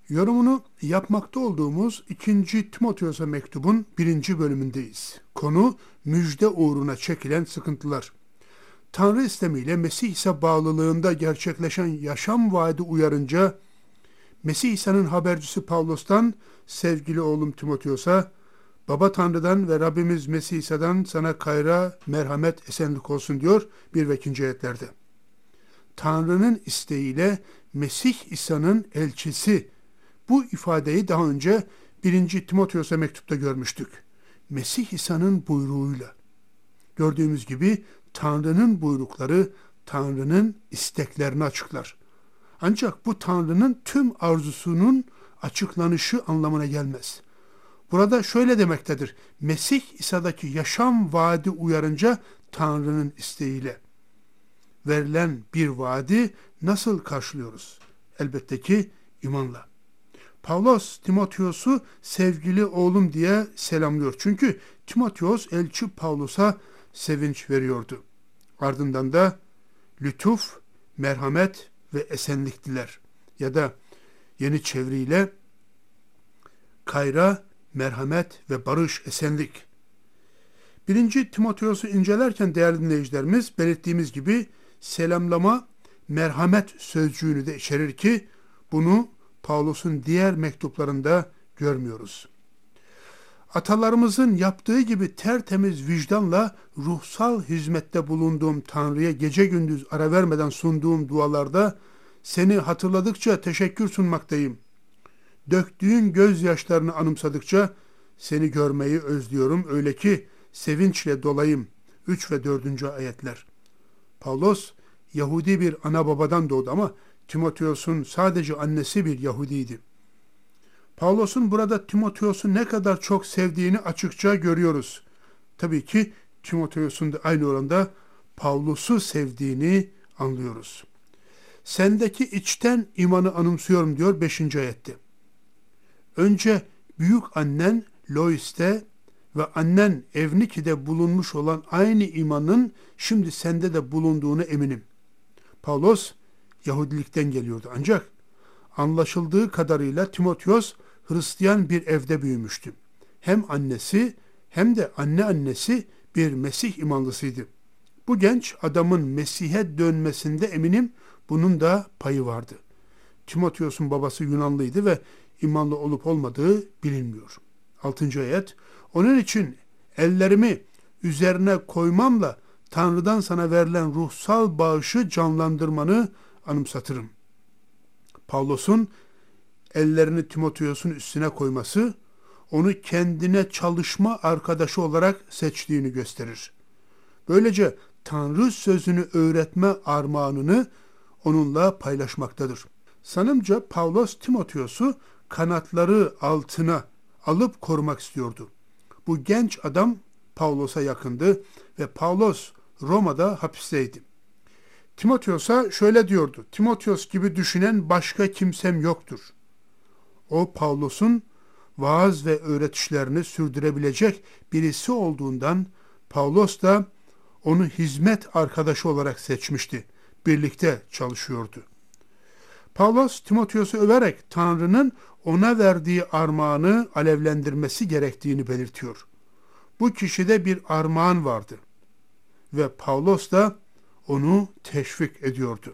Yorumunu yapmakta olduğumuz 2. Timoteos'a mektubun 1. bölümündeyiz. Konu müjde uğruna çekilen sıkıntılar. Tanrı istemiyle Mesih İsa bağlılığında gerçekleşen yaşam vaadi uyarınca Mesih İsa'nın habercisi Pavlos'tan sevgili oğlum Timoteos'a Baba Tanrı'dan ve Rabbimiz Mesih İsa'dan sana kayra, merhamet, esenlik olsun diyor 1 ve 2. ayetlerde. Tanrı'nın isteğiyle Mesih İsa'nın elçisi. Bu ifadeyi daha önce 1. Timoteos'a mektupta görmüştük. Mesih İsa'nın buyruğuyla. Gördüğümüz gibi Tanrı'nın buyrukları Tanrı'nın isteklerini açıklar. Ancak bu Tanrı'nın tüm arzusunun açıklanışı anlamına gelmez. Burada şöyle demektedir. Mesih İsa'daki yaşam vaadi uyarınca Tanrı'nın isteğiyle. Verilen bir vaadi nasıl karşılıyoruz? Elbette ki imanla. Pavlos Timoteos'u sevgili oğlum diye selamlıyor. Çünkü Timoteos elçi Pavlos'a sevinç veriyordu. Ardından da lütuf, merhamet ve esenlik diler. Ya da yeni çeviriyle kayra, merhamet ve barış, esenlik. 1. Timoteos'u incelerken değerli dinleyicilerimiz belirttiğimiz gibi selamlama, merhamet sözcüğünü de içerir ki bunu Pavlos'un diğer mektuplarında görmüyoruz. Atalarımızın yaptığı gibi tertemiz vicdanla ruhsal hizmette bulunduğum Tanrı'ya gece gündüz ara vermeden sunduğum dualarda seni hatırladıkça teşekkür sunmaktayım. Döktüğün gözyaşlarını anımsadıkça seni görmeyi özlüyorum öyle ki sevinçle dolayım. 3 ve 4. ayetler. Pavlos Yahudi bir ana babadan doğdu ama Timoteos'un sadece annesi bir Yahudiydi. Pavlos'un burada Timoteos'u ne kadar çok sevdiğini açıkça görüyoruz. Tabii ki Timoteos'un da aynı oranda Pavlos'u sevdiğini anlıyoruz. Sendeki içten imanı anımsıyorum diyor 5. ayette. Önce büyük annen Lois'te ve annen Evniki'de bulunmuş olan aynı imanın şimdi sende de bulunduğunu eminim. Pavlos Yahudilikten geliyordu ancak anlaşıldığı kadarıyla Timoteos Hristiyan bir evde büyümüştü. Hem annesi hem de anneannesi bir Mesih imanlısıydı. Bu genç adamın Mesih'e dönmesinde eminim bunun da payı vardı. Timoteos'un babası Yunanlıydı ve imanlı olup olmadığı bilinmiyor. 6. ayet. Onun için ellerimi üzerine koymamla Tanrı'dan sana verilen ruhsal bağışı canlandırmanı anımsatırım. Pavlos'un ellerini Timoteos'un üstüne koyması, onu kendine çalışma arkadaşı olarak seçtiğini gösterir. Böylece Tanrı sözünü öğretme armağanını onunla paylaşmaktadır. Sanımca Pavlos Timoteos'u kanatları altına alıp korumak istiyordu. Bu genç adam Pavlos'a yakındı ve Pavlos Roma'da hapisteydi. Timoteos'a şöyle diyordu. Timoteos gibi düşünen başka kimsem yoktur. O Pavlos'un vaaz ve öğretişlerini sürdürebilecek birisi olduğundan Pavlos da onu hizmet arkadaşı olarak seçmişti. Birlikte çalışıyordu. Pavlos Timoteos'u överek Tanrı'nın ona verdiği armağanı alevlendirmesi gerektiğini belirtiyor. Bu kişide bir armağan vardı ve Pavlos da onu teşvik ediyordu.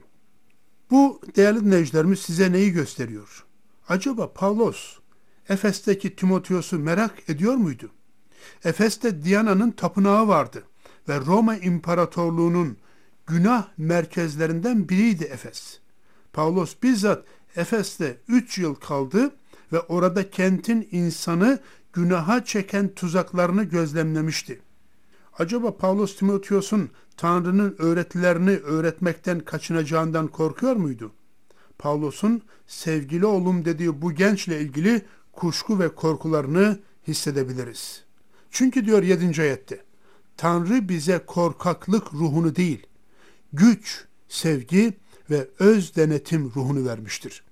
Bu değerli dinleyicilerimiz size neyi gösteriyor? Acaba Pavlos Efes'teki Timoteos'u merak ediyor muydu? Efes'te Diana'nın tapınağı vardı ve Roma İmparatorluğu'nun günah merkezlerinden biriydi Efes. Pavlos bizzat Efes'te 3 yıl kaldı ve orada kentin insanı günaha çeken tuzaklarını gözlemlemişti. Acaba Pavlos Timoteos'un Tanrı'nın öğretilerini öğretmekten kaçınacağından korkuyor muydu? Pavlos'un sevgili oğlum dediği bu gençle ilgili kuşku ve korkularını hissedebiliriz. Çünkü diyor 7. ayette, Tanrı bize korkaklık ruhunu değil, güç, sevgi ve öz denetim ruhunu vermiştir.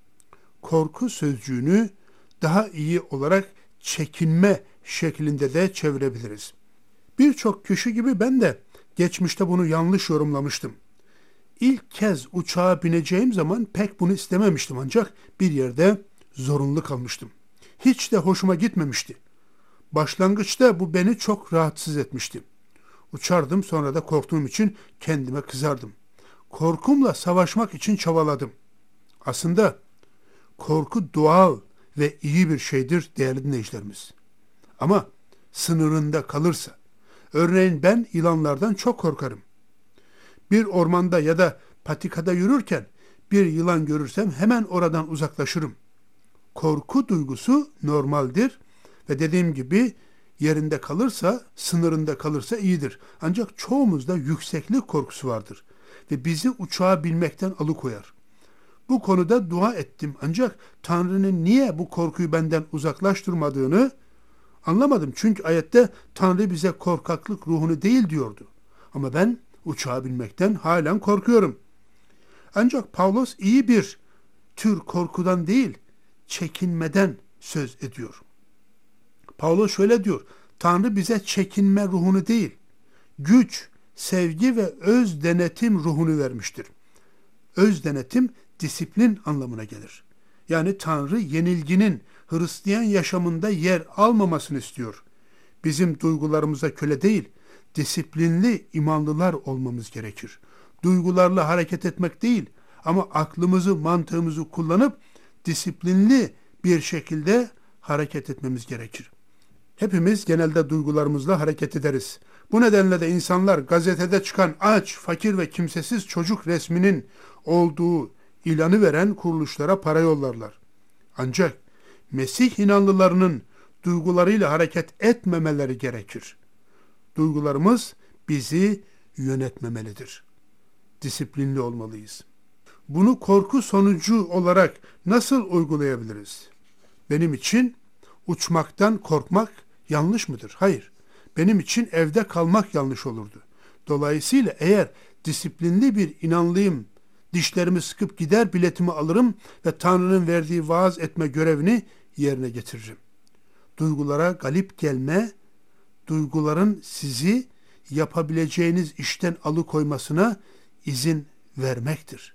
Korku sözcüğünü daha iyi olarak çekinme şeklinde de çevirebiliriz. Birçok kişi gibi ben de geçmişte bunu yanlış yorumlamıştım. İlk kez uçağa bineceğim zaman pek bunu istememiştim ancak bir yerde zorunlu kalmıştım. Hiç de hoşuma gitmemişti. Başlangıçta bu beni çok rahatsız etmişti. Uçardım, sonra da korktuğum için kendime kızardım. Korkumla savaşmak için çabaladım. Aslında korku doğal ve iyi bir şeydir değerli dinleyicilerimiz. Ama sınırında kalırsa, örneğin ben yılanlardan çok korkarım. Bir ormanda ya da patikada yürürken bir yılan görürsem hemen oradan uzaklaşırım. Korku duygusu normaldir ve dediğim gibi yerinde kalırsa, sınırında kalırsa iyidir. Ancak çoğumuzda yükseklik korkusu vardır ve bizi uçağa binmekten alıkoyar. Bu konuda dua ettim ancak Tanrı'nın niye bu korkuyu benden uzaklaştırmadığını anlamadım. Çünkü ayette Tanrı bize korkaklık ruhunu değil diyordu. Ama ben uçağa binmekten halen korkuyorum. Ancak Pavlos iyi bir tür korkudan değil, çekinmeden söz ediyor. Pavlos şöyle diyor: Tanrı bize çekinme ruhunu değil, güç, sevgi ve öz denetim ruhunu vermiştir. Öz denetim disiplin anlamına gelir. Yani Tanrı yenilginin Hristiyan yaşamında yer almamasını istiyor. Bizim duygularımıza köle değil, disiplinli imanlılar olmamız gerekir. Duygularla hareket etmek değil ama aklımızı, mantığımızı kullanıp disiplinli bir şekilde hareket etmemiz gerekir. Hepimiz genelde duygularımızla hareket ederiz. Bu nedenle de insanlar gazetede çıkan aç, fakir ve kimsesiz çocuk resminin olduğu ilanı veren kuruluşlara para yollarlar. Ancak Mesih inanlılarının duygularıyla hareket etmemeleri gerekir. Duygularımız bizi yönetmemelidir. Disiplinli olmalıyız. Bunu korku sonucu olarak nasıl uygulayabiliriz? Benim için uçmaktan korkmak yanlış mıdır? Hayır. Benim için evde kalmak yanlış olurdu. Dolayısıyla eğer disiplinli bir inanlıyım, dişlerimi sıkıp gider biletimi alırım ve Tanrı'nın verdiği vaaz etme görevini yerine getiririm. Duygulara galip gelme, duyguların sizi yapabileceğiniz işten alıkoymasına izin vermektir.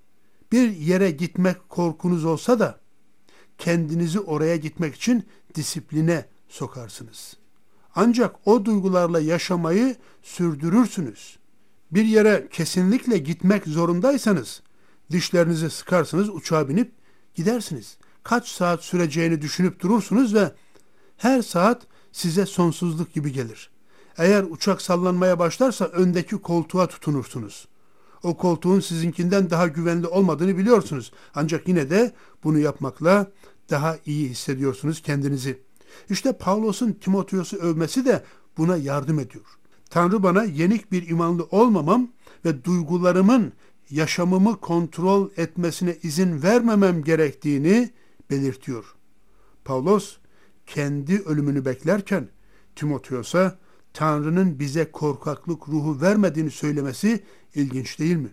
Bir yere gitmek korkunuz olsa da kendinizi oraya gitmek için disipline sokarsınız. Ancak o duygularla yaşamayı sürdürürsünüz. Bir yere kesinlikle gitmek zorundaysanız dişlerinizi sıkarsınız, uçağa binip gidersiniz. Kaç saat süreceğini düşünüp durursunuz ve her saat size sonsuzluk gibi gelir. Eğer uçak sallanmaya başlarsa öndeki koltuğa tutunursunuz. O koltuğun sizinkinden daha güvenli olmadığını biliyorsunuz. Ancak yine de bunu yapmakla daha iyi hissediyorsunuz kendinizi. İşte Pavlos'un Timoteos'u övmesi de buna yardım ediyor. Tanrı bana yenik bir imanlı olmamam ve duygularımın yaşamımı kontrol etmesine izin vermemem gerektiğini belirtiyor. Pavlos kendi ölümünü beklerken Timoteos'a Tanrı'nın bize korkaklık ruhu vermediğini söylemesi ilginç değil mi?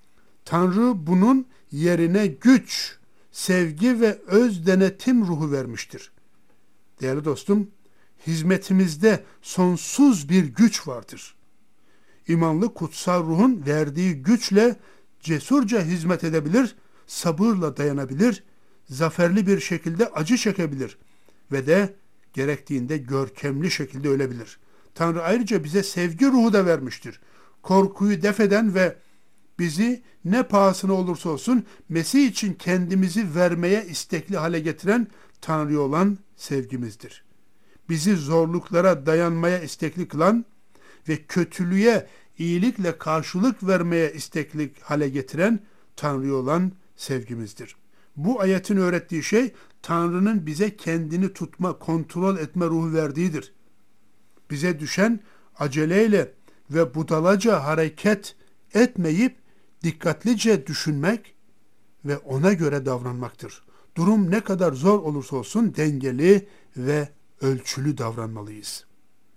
Tanrı bunun yerine güç, sevgi ve öz denetim ruhu vermiştir. Değerli dostum, hizmetimizde sonsuz bir güç vardır. İmanlı kutsal ruhun verdiği güçle cesurca hizmet edebilir, sabırla dayanabilir, zaferli bir şekilde acı çekebilir ve de gerektiğinde görkemli şekilde ölebilir. Tanrı ayrıca bize sevgi ruhu da vermiştir. Korkuyu defeden ve bizi ne pahasına olursa olsun Mesih için kendimizi vermeye istekli hale getiren Tanrı'ya olan sevgimizdir. Bizi zorluklara dayanmaya istekli kılan ve kötülüğe iyilikle karşılık vermeye istekli hale getiren Tanrı'ya olan sevgimizdir. Bu ayetin öğrettiği şey Tanrı'nın bize kendini tutma, kontrol etme ruhu verdiğidir. Bize düşen aceleyle ve budalaca hareket etmeyip dikkatlice düşünmek ve ona göre davranmaktır. Durum ne kadar zor olursa olsun dengeli ve ölçülü davranmalıyız.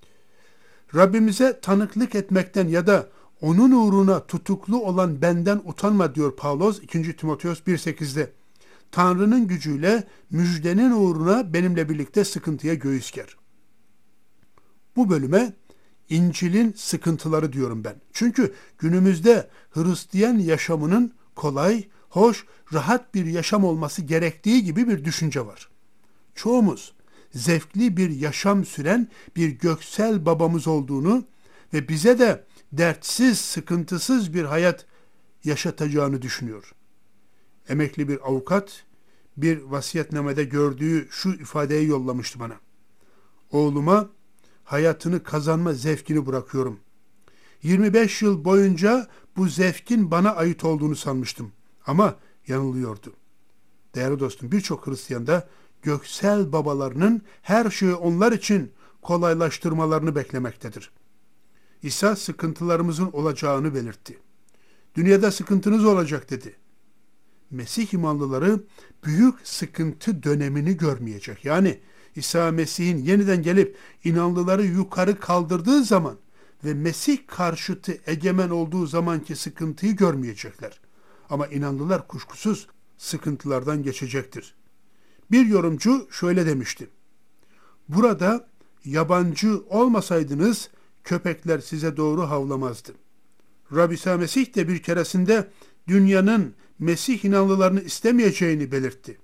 Rabbimize tanıklık etmekten ya da onun uğruna tutuklu olan benden utanma diyor Pavlos 2. Timoteos 1.8'de. Tanrı'nın gücüyle müjdenin uğruna benimle birlikte sıkıntıya göğüs ger. Bu bölüme İncil'in sıkıntıları diyorum ben. Çünkü günümüzde Hristiyan yaşamının kolay hoş, rahat bir yaşam olması gerektiği gibi bir düşünce var. Çoğumuz zevkli bir yaşam süren bir göksel babamız olduğunu ve bize de dertsiz, sıkıntısız bir hayat yaşatacağını düşünüyor. Emekli bir avukat bir vasiyetnamede gördüğü şu ifadeyi yollamıştı bana. Oğluma hayatını kazanma zevkini bırakıyorum. 25 yıl boyunca bu zevkin bana ait olduğunu sanmıştım. Ama yanılıyordu. Değerli dostum, birçok Hristiyan da göksel babalarının her şeyi onlar için kolaylaştırmalarını beklemektedir. İsa sıkıntılarımızın olacağını belirtti. Dünyada sıkıntınız olacak dedi. Mesih imanlıları büyük sıkıntı dönemini görmeyecek. Yani İsa Mesih'in yeniden gelip inanlıları yukarı kaldırdığı zaman ve Mesih karşıtı egemen olduğu zamanki sıkıntıyı görmeyecekler. Ama inanlılar kuşkusuz sıkıntılardan geçecektir. Bir yorumcu şöyle demişti. Burada yabancı olmasaydınız köpekler size doğru havlamazdı. Rabbi İsa Mesih de bir keresinde dünyanın Mesih inanlılarını istemeyeceğini belirtti.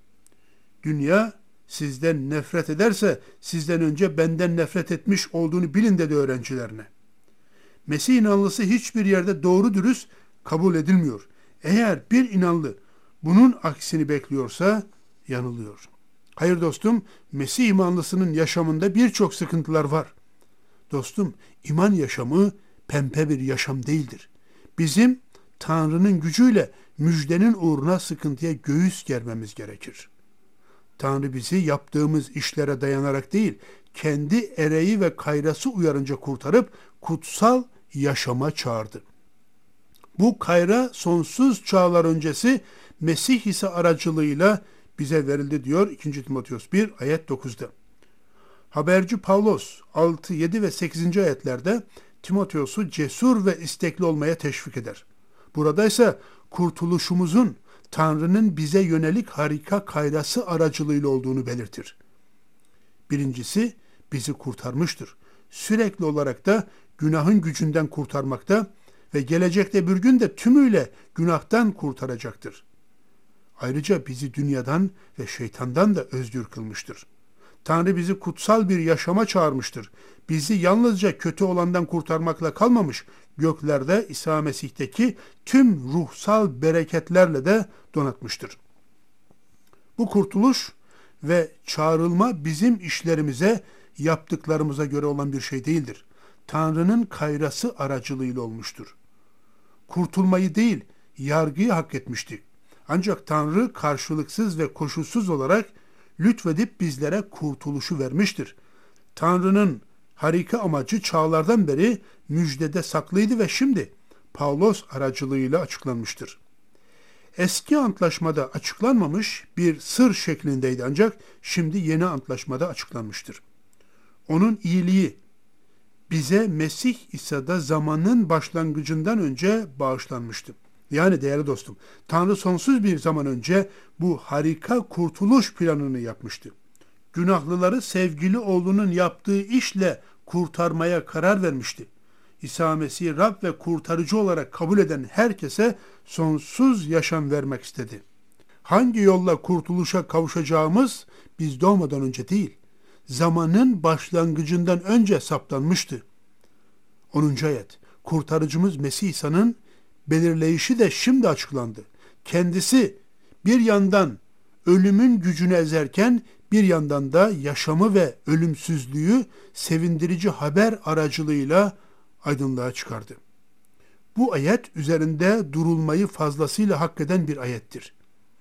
Dünya sizden nefret ederse sizden önce benden nefret etmiş olduğunu bilin dedi öğrencilerine. Mesih inanlısı hiçbir yerde doğru dürüst kabul edilmiyor. Eğer bir inanlı bunun aksini bekliyorsa yanılıyor. Hayır dostum, Mesih imanlısının yaşamında birçok sıkıntılar var. Dostum, iman yaşamı pembe bir yaşam değildir. Bizim Tanrı'nın gücüyle müjdenin uğruna sıkıntıya göğüs germemiz gerekir. Tanrı bizi yaptığımız işlere dayanarak değil, kendi ereği ve kayrası uyarınca kurtarıp kutsal yaşama çağırdı. Bu kayra sonsuz çağlar öncesi Mesih İsa aracılığıyla bize verildi diyor 2. Timoteos 1 ayet 9'da. Haberci Pavlos 6, 7 ve 8. ayetlerde Timoteos'u cesur ve istekli olmaya teşvik eder. Burada ise kurtuluşumuzun Tanrı'nın bize yönelik harika kayrası aracılığıyla olduğunu belirtir. Birincisi bizi kurtarmıştır. Sürekli olarak da günahın gücünden kurtarmakta ve gelecekte bir gün de tümüyle günahtan kurtaracaktır. Ayrıca bizi dünyadan ve şeytandan da özgür kılmıştır. Tanrı bizi kutsal bir yaşama çağırmıştır. Bizi yalnızca kötü olandan kurtarmakla kalmamış, göklerde İsa Mesih'teki tüm ruhsal bereketlerle de donatmıştır. Bu kurtuluş ve çağrılma bizim işlerimize, yaptıklarımıza göre olan bir şey değildir. Tanrı'nın kayrası aracılığıyla olmuştur. Kurtulmayı değil, yargıyı hak etmiştik. Ancak Tanrı karşılıksız ve koşulsuz olarak lütfedip bizlere kurtuluşu vermiştir. Tanrı'nın harika amacı çağlardan beri müjdede saklıydı ve şimdi Pavlos aracılığıyla açıklanmıştır. Eski antlaşmada açıklanmamış bir sır şeklindeydi ancak şimdi yeni antlaşmada açıklanmıştır. Onun iyiliği bize Mesih İsa'da zamanın başlangıcından önce bağışlanmıştı. Yani değerli dostum, Tanrı sonsuz bir zaman önce bu harika kurtuluş planını yapmıştı. Günahlıları sevgili oğlunun yaptığı işle kurtarmaya karar vermişti. İsa Mesih'i Rab ve kurtarıcı olarak kabul eden herkese sonsuz yaşam vermek istedi. Hangi yolla kurtuluşa kavuşacağımız biz doğmadan önce değil, zamanın başlangıcından önce saptanmıştı. 10. ayet, kurtarıcımız Mesih İsa'nın belirleyişi de şimdi açıklandı. Kendisi bir yandan ölümün gücünü ezerken bir yandan da yaşamı ve ölümsüzlüğü sevindirici haber aracılığıyla aydınlığa çıkardı. Bu ayet üzerinde durulmayı fazlasıyla hak eden bir ayettir.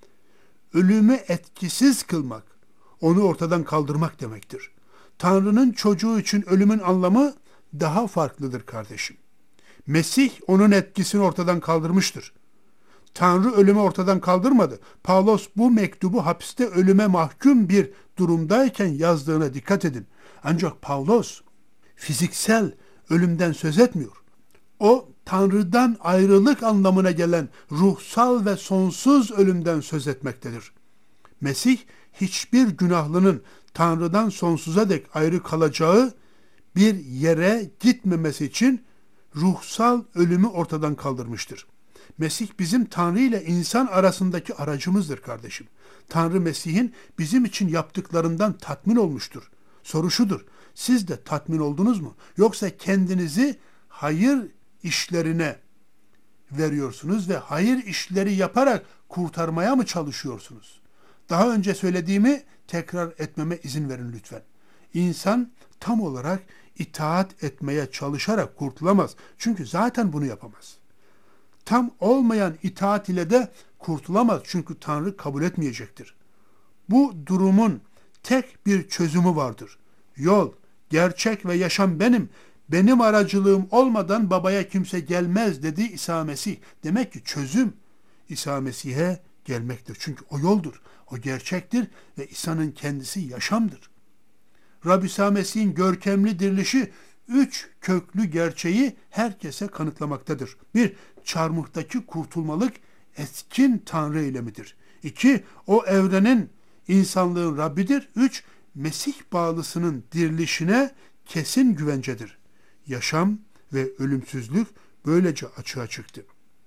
Ölümü etkisiz kılmak, onu ortadan kaldırmak demektir. Tanrı'nın çocuğu için ölümün anlamı daha farklıdır kardeşim. Mesih onun etkisini ortadan kaldırmıştır. Tanrı ölümü ortadan kaldırmadı. Pavlos bu mektubu hapiste ölüme mahkum bir durumdayken yazdığına dikkat edin. Ancak Pavlos fiziksel ölümden söz etmiyor. O Tanrı'dan ayrılık anlamına gelen ruhsal ve sonsuz ölümden söz etmektedir. Mesih hiçbir günahlının Tanrı'dan sonsuza dek ayrı kalacağı bir yere gitmemesi için ruhsal ölümü ortadan kaldırmıştır. Mesih bizim Tanrı ile insan arasındaki aracımızdır kardeşim. Tanrı Mesih'in bizim için yaptıklarından tatmin olmuştur. Soru şudur: siz de tatmin oldunuz mu? Yoksa kendinizi hayır işlerine veriyorsunuz ve hayır işleri yaparak kurtarmaya mı çalışıyorsunuz? Daha önce söylediğimi tekrar etmeme izin verin lütfen. İnsan tam olarak itaat etmeye çalışarak kurtulamaz. Çünkü zaten bunu yapamaz. Tam olmayan itaat ile de kurtulamaz. Çünkü Tanrı kabul etmeyecektir. Bu durumun tek bir çözümü vardır. Yol, gerçek ve yaşam benim. Benim aracılığım olmadan babaya kimse gelmez dedi İsa Mesih. Demek ki çözüm İsa Mesih'e gelmektir. Çünkü o yoldur, o gerçektir ve İsa'nın kendisi yaşamdır. Rabbi İsa Mesih'in görkemli dirilişi 3 köklü gerçeği herkese kanıtlamaktadır. 1. Çarmıhtaki kurtulmalık etkin Tanrı eylemidir. 2. O evrenin, insanlığın Rabbidir. 3. Mesih bağlısının dirilişine kesin güvencedir. Yaşam ve ölümsüzlük böylece açığa çıktı.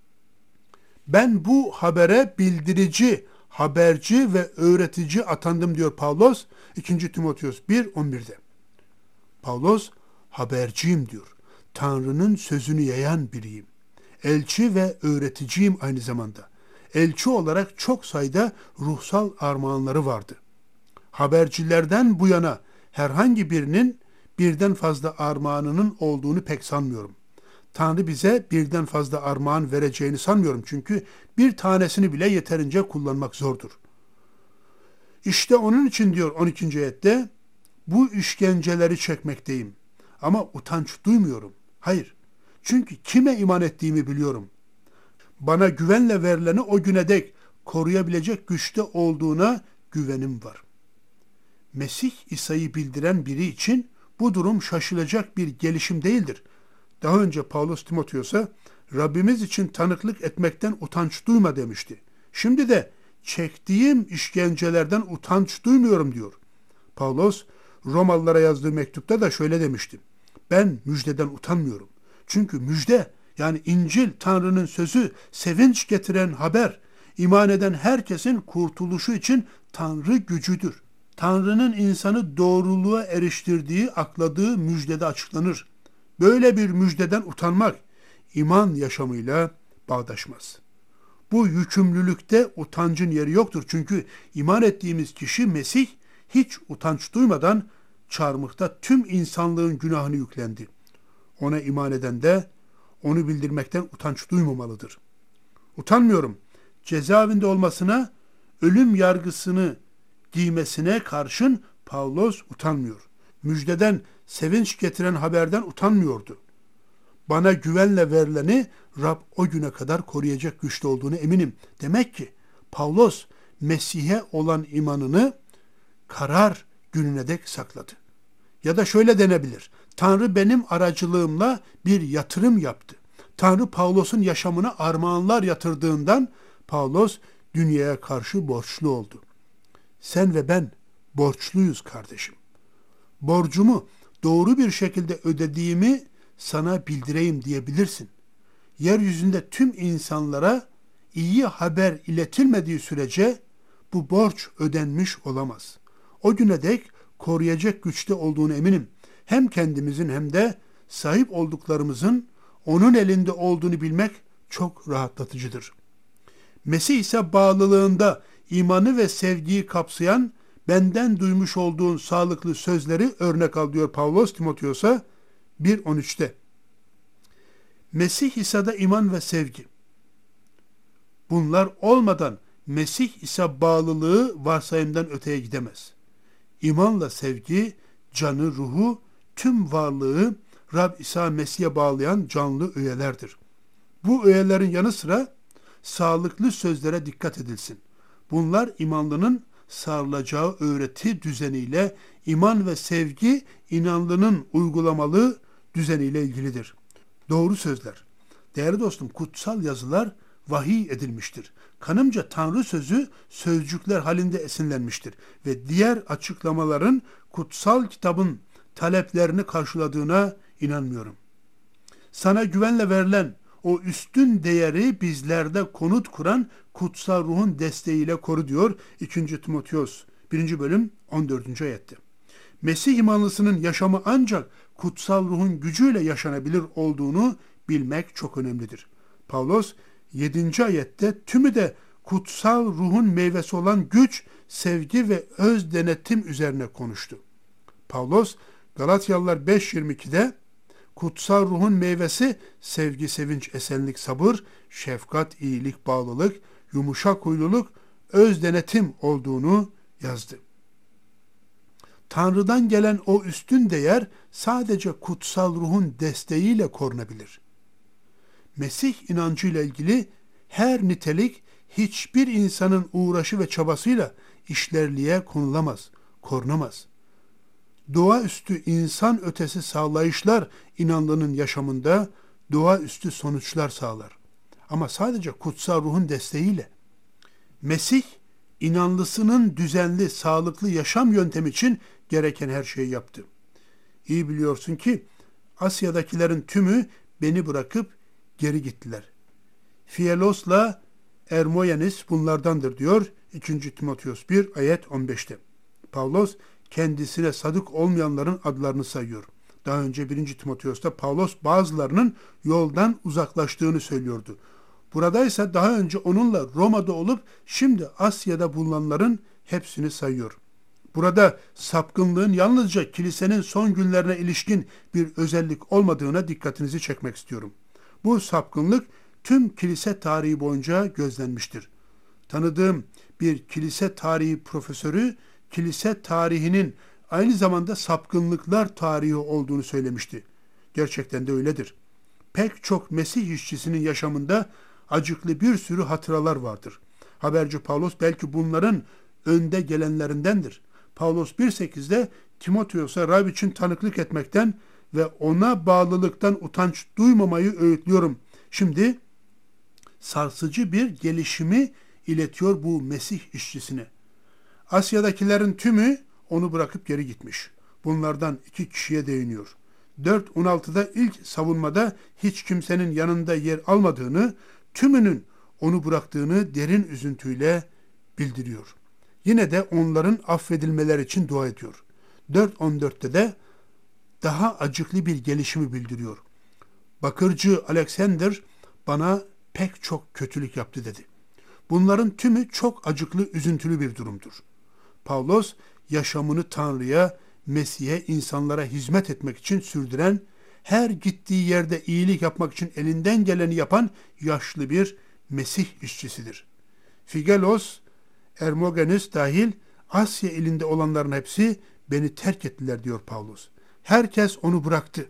Ben bu habere bildirici, haberci ve öğretici atandım diyor Pavlos 2. Timoteos 1:11'de. Pavlos haberciyim diyor. Tanrı'nın sözünü yayan biriyim. Elçi ve öğreticiyim aynı zamanda. Elçi olarak çok sayıda ruhsal armağanları vardı. Habercilerden bu yana herhangi birinin birden fazla armağanının olduğunu pek sanmıyorum. Tanrı bize birden fazla armağan vereceğini sanmıyorum. Çünkü bir tanesini bile yeterince kullanmak zordur. İşte onun için diyor 12. ayette, bu işkenceleri çekmekteyim. Ama utanç duymuyorum. Hayır. Çünkü kime iman ettiğimi biliyorum. Bana güvenle verileni o güne dek koruyabilecek güçte olduğuna güvenim var. Mesih İsa'yı bildiren biri için bu durum şaşılacak bir gelişim değildir. Daha önce Pavlos Timoteos'a Rabbimiz için tanıklık etmekten utanç duyma demişti. Şimdi de çektiğim işkencelerden utanç duymuyorum diyor. Pavlos Romalılara yazdığı mektupta da şöyle demişti. Ben müjdeden utanmıyorum. Çünkü müjde, yani İncil, Tanrı'nın sözü, sevinç getiren haber, iman eden herkesin kurtuluşu için Tanrı gücüdür. Tanrı'nın insanı doğruluğa eriştirdiği, akladığı müjdede açıklanır. Böyle bir müjdeden utanmak iman yaşamıyla bağdaşmaz. Bu yükümlülükte utancın yeri yoktur. Çünkü iman ettiğimiz kişi Mesih hiç utanç duymadan çarmıhta tüm insanlığın günahını yüklendi. Ona iman eden de onu bildirmekten utanç duymamalıdır. Utanmıyorum. Cezaevinde olmasına, ölüm yargısını giymesine karşın Pavlos utanmıyor. Müjdeden, sevinç getiren haberden utanmıyordu. Bana güvenle verileni Rab o güne kadar koruyacak güçlü olduğunu eminim. Demek ki Pavlos Mesih'e olan imanını karar gününe dek sakladı. Ya da şöyle denebilir. Tanrı benim aracılığımla bir yatırım yaptı. Tanrı Pavlos'un yaşamına armağanlar yatırdığından Pavlos dünyaya karşı borçlu oldu. Sen ve ben borçluyuz kardeşim. Borcumu doğru bir şekilde ödediğimi sana bildireyim diyebilirsin. Yeryüzünde tüm insanlara iyi haber iletilmediği sürece bu borç ödenmiş olamaz. O güne dek koruyacak güçte olduğunu eminim. Hem kendimizin hem de sahip olduklarımızın onun elinde olduğunu bilmek çok rahatlatıcıdır. Mesih ise bağlılığında imanı ve sevgiyi kapsayan benden duymuş olduğun sağlıklı sözleri örnek al diyor Pavlos Timoteos'a 1:13'te. Mesih İsa'da iman ve sevgi. Bunlar olmadan Mesih İsa bağlılığı varsayımdan öteye gidemez. İmanla sevgi, canı, ruhu, tüm varlığı Rab İsa Mesih'e bağlayan canlı öğelerdir. Bu öğelerin yanı sıra sağlıklı sözlere dikkat edilsin. Bunlar imanlının sarılacağı öğreti düzeniyle, iman ve sevgi inanlının uygulamalı düzeniyle ilgilidir. Doğru sözler. Değerli dostum, kutsal yazılar vahiy edilmiştir. Kanımca Tanrı sözü sözcükler halinde esinlenmiştir ve diğer açıklamaların kutsal kitabın taleplerini karşıladığına inanmıyorum. Sana güvenle verilen o üstün değeri bizlerde konut kuran kutsal ruhun desteğiyle koru diyor 2. Timoteos 1. bölüm 14. ayette. Mesih imanlısının yaşamı ancak kutsal ruhun gücüyle yaşanabilir olduğunu bilmek çok önemlidir. Pavlos 7. ayette tümü de kutsal ruhun meyvesi olan güç, sevgi ve öz denetim üzerine konuştu. Pavlos Galatyalılar 5.22'de kutsal ruhun meyvesi sevgi, sevinç, esenlik, sabır, şefkat, iyilik, bağlılık, yumuşak huyluluk, öz denetim olduğunu yazdı. Tanrı'dan gelen o üstün değer sadece kutsal ruhun desteğiyle korunabilir. Mesih inancıyla ilgili her nitelik hiçbir insanın uğraşı ve çabasıyla işlerliğe konulamaz, korunamaz. Doğaüstü insan ötesi sağlayışlar inanlının yaşamında doğaüstü sonuçlar sağlar. Ama sadece kutsal ruhun desteğiyle. Mesih, inanlısının düzenli, sağlıklı yaşam yöntemi için gereken her şeyi yaptı. İyi biliyorsun ki Asya'dakilerin tümü beni bırakıp geri gittiler. Fielos'la Hermogenes bunlardandır diyor 2. Timoteos 1 ayet 15'te. Pavlos kendisine sadık olmayanların adlarını sayıyor. Daha önce 1. Timoteos'ta Pavlos bazılarının yoldan uzaklaştığını söylüyordu. Burada ise daha önce onunla Roma'da olup şimdi Asya'da bulunanların hepsini sayıyor. Burada sapkınlığın yalnızca kilisenin son günlerine ilişkin bir özellik olmadığına dikkatinizi çekmek istiyorum. Bu sapkınlık tüm kilise tarihi boyunca gözlenmiştir. Tanıdığım bir kilise tarihi profesörü, kilise tarihinin aynı zamanda sapkınlıklar tarihi olduğunu söylemişti. Gerçekten de öyledir. Pek çok Mesih işçisinin yaşamında acıklı bir sürü hatıralar vardır. Haberci Pavlos belki bunların önde gelenlerindendir. Pavlos 1.8'de Timoteos'a Rab için tanıklık etmekten ve ona bağlılıktan utanç duymamayı öğütlüyorum. Şimdi sarsıcı bir gelişimi iletiyor bu Mesih işçisine. Asya'dakilerin tümü onu bırakıp geri gitmiş. Bunlardan 2 kişiye değiniyor. 4.16'da ilk savunmada hiç kimsenin yanında yer almadığını, tümünün onu bıraktığını derin üzüntüyle bildiriyor. Yine de onların affedilmeleri için dua ediyor. 4.14'te de daha acıklı bir gelişimi bildiriyor. Bakırcı Alexander bana pek çok kötülük yaptı dedi. Bunların tümü çok acıklı, üzüntülü bir durumdur. Pavlos yaşamını Tanrı'ya, Mesih'e, insanlara hizmet etmek için sürdüren, her gittiği yerde iyilik yapmak için elinden geleni yapan yaşlı bir Mesih işçisidir. Figelos, Hermogenes dahil Asya ilinde olanların hepsi beni terk ettiler diyor Pavlos. Herkes onu bıraktı.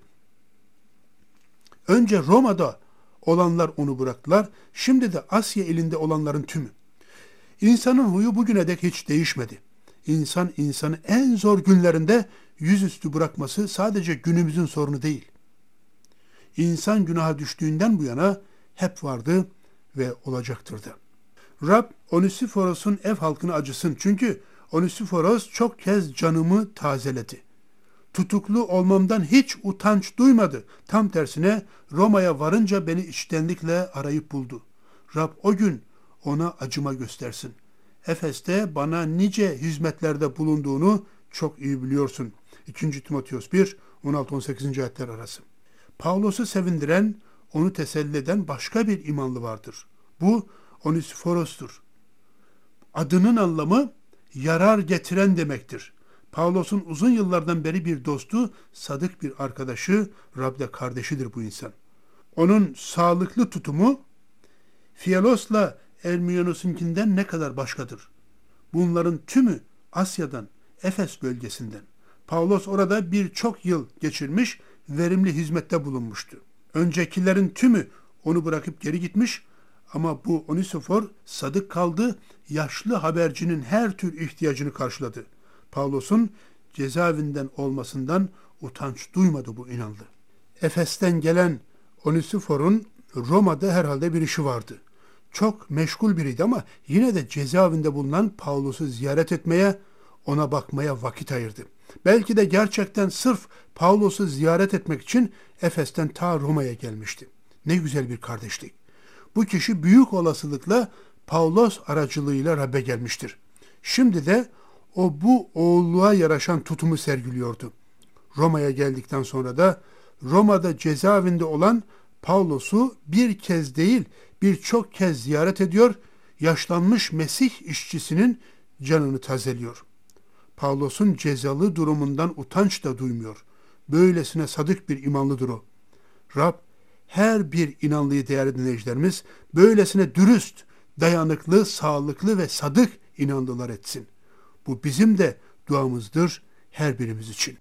Önce Roma'da olanlar onu bıraktılar. Şimdi de Asya ilinde olanların tümü. İnsanın huyu bugüne dek hiç değişmedi. İnsan insanı en zor günlerinde yüzüstü bırakması sadece günümüzün sorunu değil. İnsan günaha düştüğünden bu yana hep vardı ve olacaktır da. Rab Onesiforos'un ev halkına acısın. Çünkü Onesiforos çok kez canımı tazeledi. Tutuklu olmamdan hiç utanç duymadı. Tam tersine Roma'ya varınca beni içtenlikle arayıp buldu. Rab o gün ona acıma göstersin. Efes'te bana nice hizmetlerde bulunduğunu çok iyi biliyorsun. 2. Timoteos 1, 16-18. ayetler arası. Pavlos'u sevindiren, onu teselli eden başka bir imanlı vardır. Bu Onesiforos'tur. Adının anlamı yarar getiren demektir. Pavlos'un uzun yıllardan beri bir dostu, sadık bir arkadaşı, Rab'de kardeşidir bu insan. Onun sağlıklı tutumu Fielos'la Hermogenes'inkinden ne kadar başkadır. Bunların tümü Asya'dan, Efes bölgesinden. Pavlos orada birçok yıl geçirmiş, verimli hizmette bulunmuştu. Öncekilerin tümü onu bırakıp geri gitmiş ama bu Onesifor sadık kaldı, yaşlı habercinin her tür ihtiyacını karşıladı. Pavlos'un cezaevinden olmasından utanç duymadı bu inanlı. Efes'ten gelen Onesifor'un Roma'da herhalde bir işi vardı. Çok meşgul biriydi ama yine de cezaevinde bulunan Pavlos'u ziyaret etmeye, ona bakmaya vakit ayırdı. Belki de gerçekten sırf Pavlos'u ziyaret etmek için Efes'ten ta Roma'ya gelmişti. Ne güzel bir kardeşlik. Bu kişi büyük olasılıkla Pavlos aracılığıyla Rab'be gelmiştir. Şimdi de o bu oğulluğa yaraşan tutumu sergiliyordu. Roma'ya geldikten sonra da Roma'da cezaevinde olan Pavlos'u bir kez değil birçok kez ziyaret ediyor, yaşlanmış Mesih işçisinin canını tazeliyor. Pavlos'un cezalı durumundan utanç da duymuyor. Böylesine sadık bir imanlıdır o. Rab her bir inanlıyı değerli dinleyicilerimiz böylesine dürüst, dayanıklı, sağlıklı ve sadık inanlılar etsin. Bu bizim de duamızdır her birimiz için.